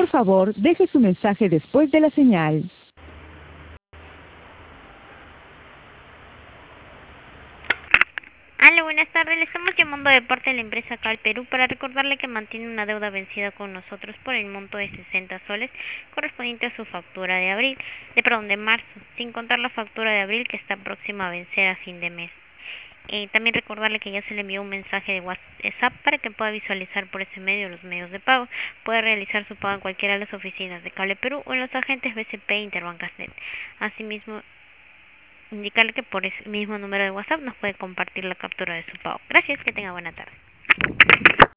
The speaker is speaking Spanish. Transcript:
favor, deje su mensaje después de la señal. Hola, buenas tardes. Le estamos llamando de parte de la empresa Cal Perú para recordarle que mantiene una deuda vencida con nosotros por el monto de 60 soles correspondiente a su factura de de marzo, sin contar la factura de abril que está próxima a vencer a fin de mes. También recordarle que ya se le envió un mensaje de WhatsApp para que pueda visualizar por ese medio los medios de pago. Puede realizar su pago en cualquiera de las oficinas de Cable Perú o en los agentes BCP e Interbancasnet. Asimismo, indicarle que por ese mismo número de WhatsApp nos puede compartir la captura de su pago. Gracias, que tenga buena tarde.